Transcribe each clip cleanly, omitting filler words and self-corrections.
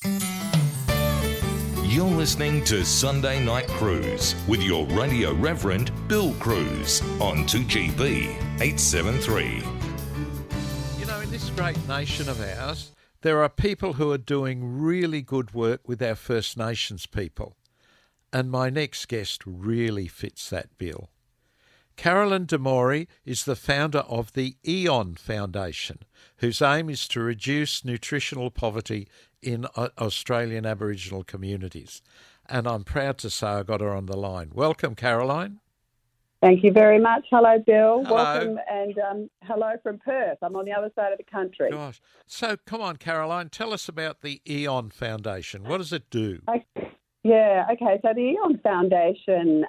You're listening to Sunday Night Cruise with your Radio Reverend Bill Cruz on 2GB 873. You know, in this great nation of ours, there are people who are doing really good work with our First Nations people. And my next guest really fits that bill. Carolyn Demori is the founder of the EON Foundation, whose aim is to reduce nutritional poverty in Australian Aboriginal communities. And I'm proud to say I got her on the line. Welcome, Caroline. Thank you very much. Hello, Bill. Hello. Welcome, and hello from Perth. I'm on the other side of the country. Gosh. So come on, Caroline, tell us about the EON Foundation. What does it do? Okay. So the EON Foundation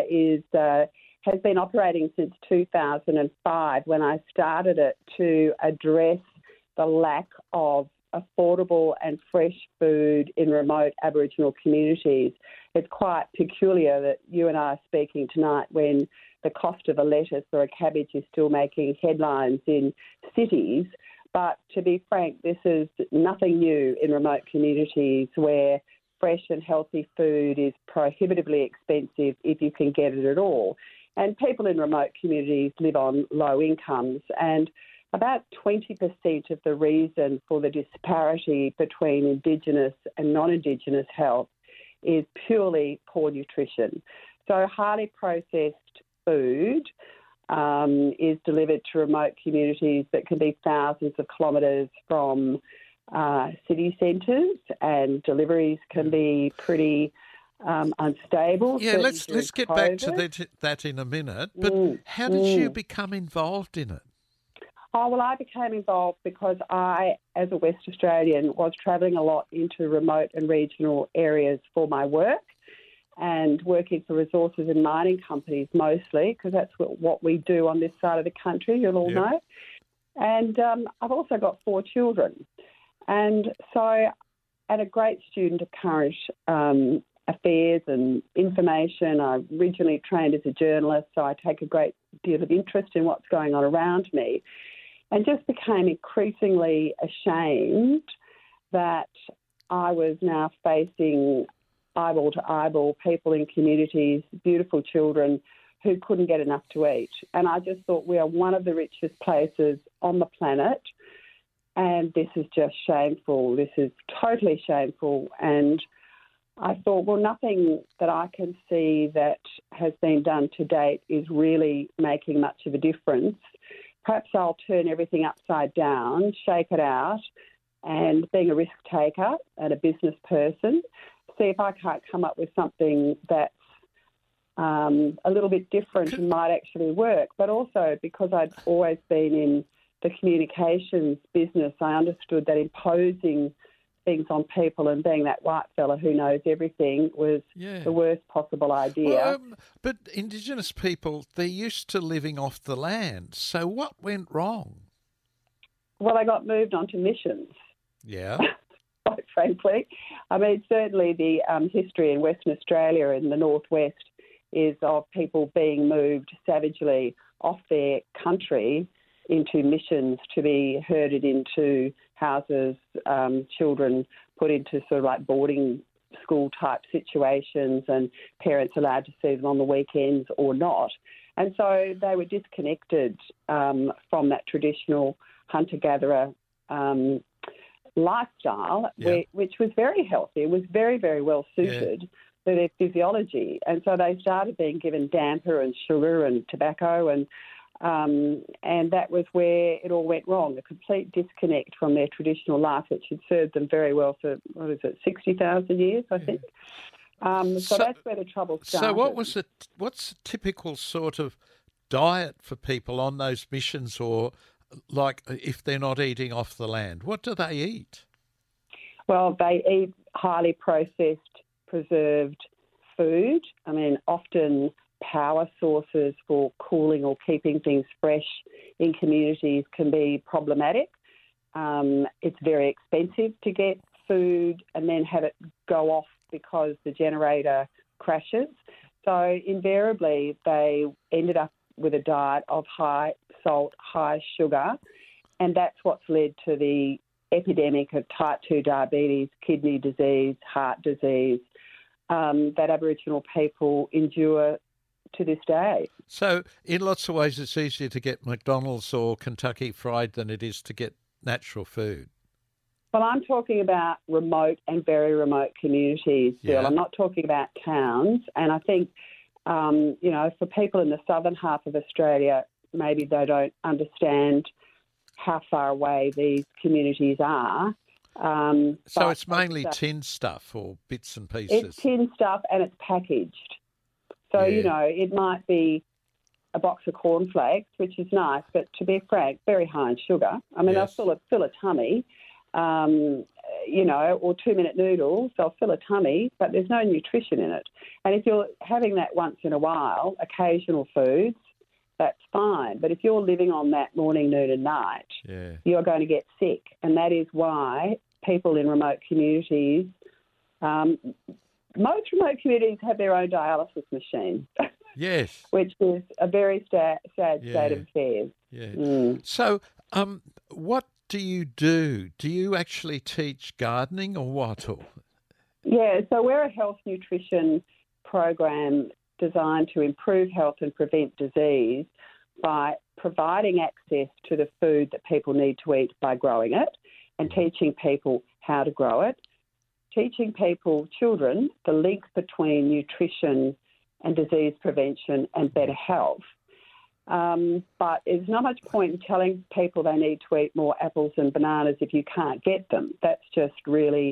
has been operating since 2005 when I started it to address the lack of affordable and fresh food in remote Aboriginal communities. It's quite peculiar that you and I are speaking tonight when the cost of a lettuce or a cabbage is still making headlines in cities. But to be frank, this is nothing new in remote communities where fresh and healthy food is prohibitively expensive if you can get it at all. And people in remote communities live on low incomes, and about 20% of the reason for the disparity between Indigenous and non-Indigenous health is purely poor nutrition. So highly processed food is delivered to remote communities that can be thousands of kilometres from city centres, and deliveries can be pretty unstable. Yeah, let's get back to that in a minute. But how did you become involved in it? Oh, well, I became involved because I, as a West Australian, was travelling a lot into remote and regional areas for my work and working for resources and mining companies mostly, because that's what we do on this side of the country, you'll all know. And I've also got 4 children. And so, and a great student of current affairs and information. I originally trained as a journalist, so I take a great deal of interest in what's going on around me, and just became increasingly ashamed that I was now facing eyeball to eyeball people in communities, beautiful children who couldn't get enough to eat. And I just thought, we are one of the richest places on the planet, and this is just shameful. This is totally shameful. And I thought, well, nothing that I can see that has been done to date is really making much of a difference. Perhaps I'll turn everything upside down, shake it out, and being a risk taker and a business person, see if I can't come up with something that's a little bit different and might actually work. But also, because I'd always been in the communications business, I understood that imposing things on people and being that white fella who knows everything was the worst possible idea. Well, but Indigenous people, they're used to living off the land. So what went wrong? Well, they got moved onto missions. Yeah. Quite frankly. I mean, certainly the history in Western Australia and the Northwest is of people being moved savagely off their country into missions to be herded into houses, children put into sort of like boarding school type situations, and parents allowed to see them on the weekends or not. And so they were disconnected from that traditional hunter-gatherer lifestyle, which was very healthy. It was very, very well suited to their physiology. And so they started being given damper and sugar and tobacco, and that was where it all went wrong, a complete disconnect from their traditional life, which had served them very well for, 60,000 years, I think. So that's where the trouble started. So what's the typical sort of diet for people on those missions, or like if they're not eating off the land? What do they eat? Well, they eat highly processed, preserved food. I mean, often power sources for cooling or keeping things fresh in communities can be problematic. It's very expensive to get food and then have it go off because the generator crashes. So invariably they ended up with a diet of high salt, high sugar, and that's what's led to the epidemic of type 2 diabetes, kidney disease, heart disease that Aboriginal people endure to this day. So in lots of ways it's easier to get McDonald's or Kentucky Fried than it is to get natural food. Well, I'm talking about remote and very remote communities, Bill. Yeah. I'm not talking about towns. And I think, for people in the southern half of Australia, maybe they don't understand how far away these communities are. So it's mainly tin stuff or bits and pieces? It's tin stuff and it's packaged. So, Yeah. it might be a box of cornflakes, which is nice, but to be frank, very high in sugar. I mean, Yes. they'll fill a tummy, or 2-minute noodles, they'll fill a tummy, but there's no nutrition in it. And if you're having that once in a while, occasional foods, that's fine. But if you're living on that morning, noon and night, Yeah. you're going to get sick. And that is why people in remote communities, most remote communities have their own dialysis machine, Yes. which is a very sad state of affairs. Yeah. So what do you do? Do you actually teach gardening or what? Yeah, so we're a health nutrition program designed to improve health and prevent disease by providing access to the food that people need to eat by growing it and teaching people how to grow it, teaching children, the link between nutrition and disease prevention and better health. But there's not much point in telling people they need to eat more apples and bananas if you can't get them. That's just really,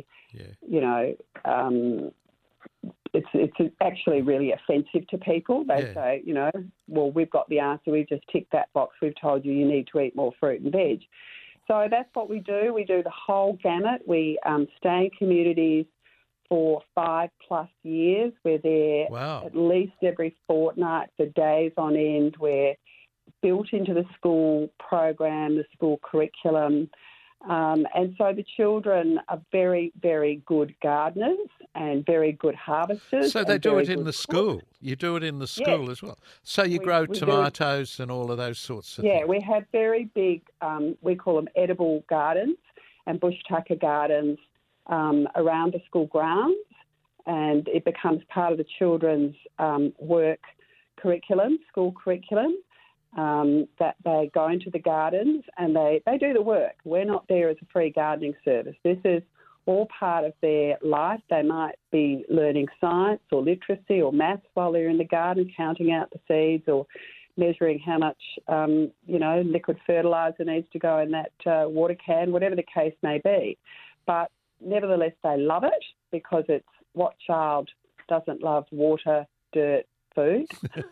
it's actually really offensive to people. They say, well, we've got the answer. We've just ticked that box. We've told you need to eat more fruit and veg. So that's what we do. We do the whole gamut. We stay in communities for 5+ years. We're there at least every fortnight for days on end. We're built into the school program, the school curriculum. And so the children are very, very good gardeners and very good harvesters. So they do it in the school. You do it in the school as well. So you grow tomatoes and all of those sorts of things. Yeah, we have very big, we call them edible gardens and bush tucker gardens around the school grounds, and it becomes part of the children's work curriculum, school curriculum. That they go into the gardens and they do the work. We're not there as a free gardening service. This is all part of their life. They might be learning science or literacy or maths while they're in the garden, counting out the seeds or measuring how much, liquid fertiliser needs to go in that water can, whatever the case may be. But nevertheless, they love it because it's what child doesn't love water, dirt, food.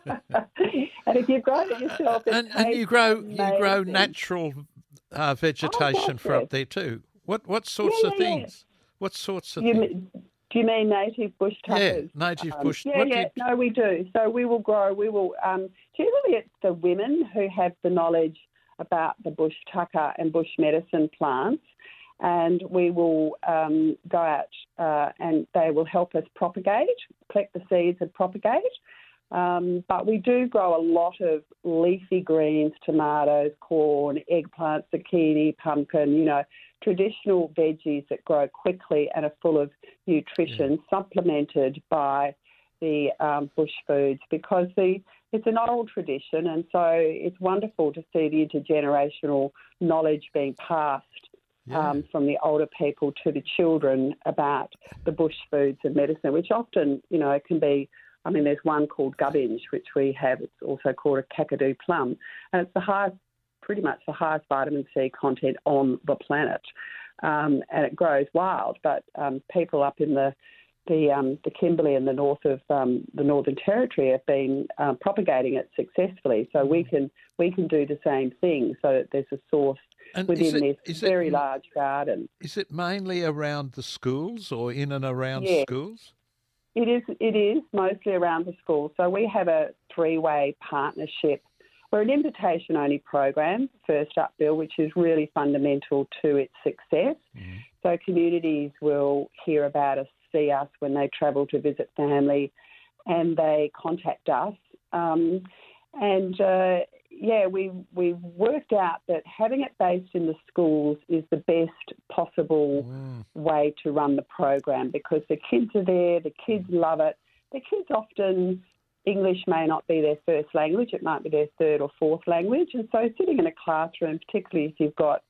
And if you've grown it yourself, and you grow natural vegetation for up there too. What sorts of things? What sorts of things? Do you mean native bush tuckers? Yeah, native bush. No, we do. So we will grow. Generally it's the women who have the knowledge about the bush tucker and bush medicine plants, and we will go out and they will help us propagate, collect the seeds and propagate. But we do grow a lot of leafy greens, tomatoes, corn, eggplant, zucchini, pumpkin, traditional veggies that grow quickly and are full of nutrition, supplemented by the bush foods, because it's an oral tradition, and so it's wonderful to see the intergenerational knowledge being passed from the older people to the children about the bush foods and medicine, which often, can be, there's one called gubbinge, which we have. It's also called a kakadu plum, and it's pretty much the highest vitamin C content on the planet, and it grows wild. But people up in the Kimberley and the north of the Northern Territory have been propagating it successfully. So we can do the same thing, so that there's a source within this very large garden. Is it mainly around the schools or in and around schools? It is mostly around the school. So we have a 3-way partnership. We're an invitation-only program, First Up Bill, which is really fundamental to its success. Mm-hmm. So communities will hear about us, see us when they travel to visit family, and they contact us. we worked out that having it based in the schools is the best possible way to run the program, because the kids are there, the kids love it. The kids often, English may not be their first language, it might be their third or fourth language. And so sitting in a classroom, particularly if you've got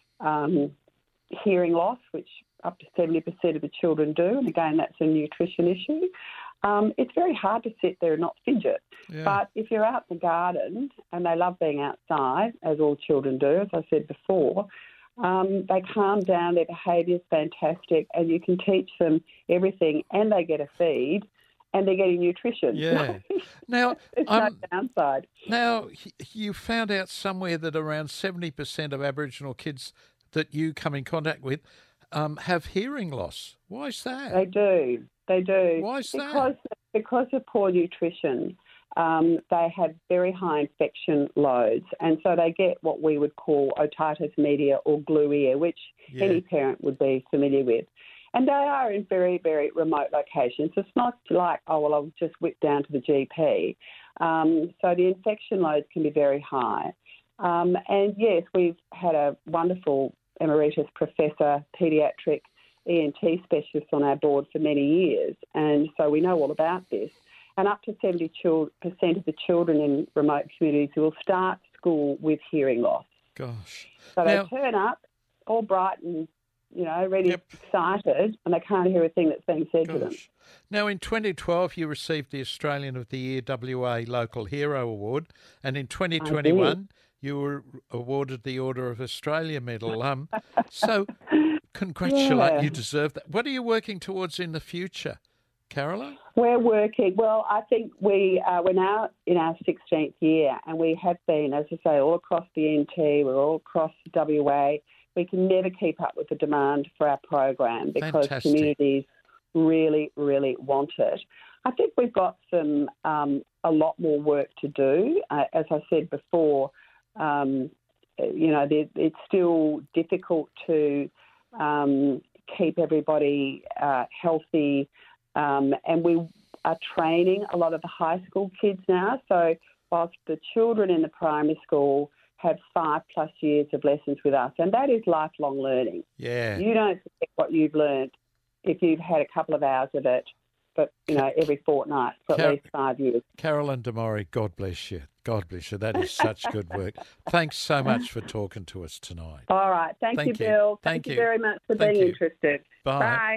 hearing loss, which up to 70% of the children do, and again, that's a nutrition issue, it's very hard to sit there and not fidget. Yeah. But if you're out in the garden, and they love being outside, as all children do, as I said before, they calm down, their behaviour is fantastic, and you can teach them everything, and they get a feed, and they're getting nutrition. Yeah. Now, there's no downside. Now, you found out somewhere that around 70% of Aboriginal kids that you come in contact with have hearing loss. Why is that? They do. Why is that? Because of poor nutrition. They have very high infection loads, and so they get what we would call otitis media or glue ear, which any parent would be familiar with. And they are in very, very remote locations. It's not like, I'll just whip down to the GP. So the infection loads can be very high. And yes, we've had a wonderful emeritus professor, paediatric ENT specialist on our board for many years, and so we know all about this. And up to 70% of the children in remote communities will start school with hearing loss. Gosh. So they turn up all bright and, ready, excited, and they can't hear a thing that's being said to them. Now, in 2012, you received the Australian of the Year WA Local Hero Award, and in 2021, you were awarded the Order of Australia Medal. So, congratulate, you deserve that. What are you working towards in the future, Caroline? We're working. Well, I think we're now in our 16th year, and we have been, as I say, all across the NT. We're all across WA. We can never keep up with the demand for our program because communities really, really want it. I think we've got a lot more work to do. As I said before, it's still difficult to keep everybody healthy. And we are training a lot of the high school kids now. So whilst the children in the primary school have 5+ years of lessons with us, and that is lifelong learning. Yeah. You don't forget what you've learned if you've had a couple of hours of it, but, every fortnight for at least 5 years. Caroline Damari, God bless you. God bless you. That is such good work. Thanks so much for talking to us tonight. All right. Thank you, Bill. Thank you very much for being interested. Bye.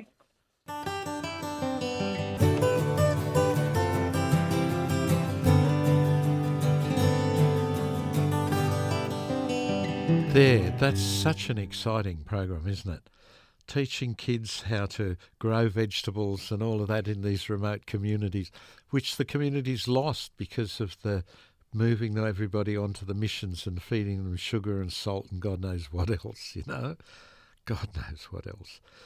That's such an exciting program, isn't it? Teaching kids how to grow vegetables and all of that in these remote communities, which the community's lost because of the moving everybody onto the missions and feeding them sugar and salt and God knows what else, God knows what else.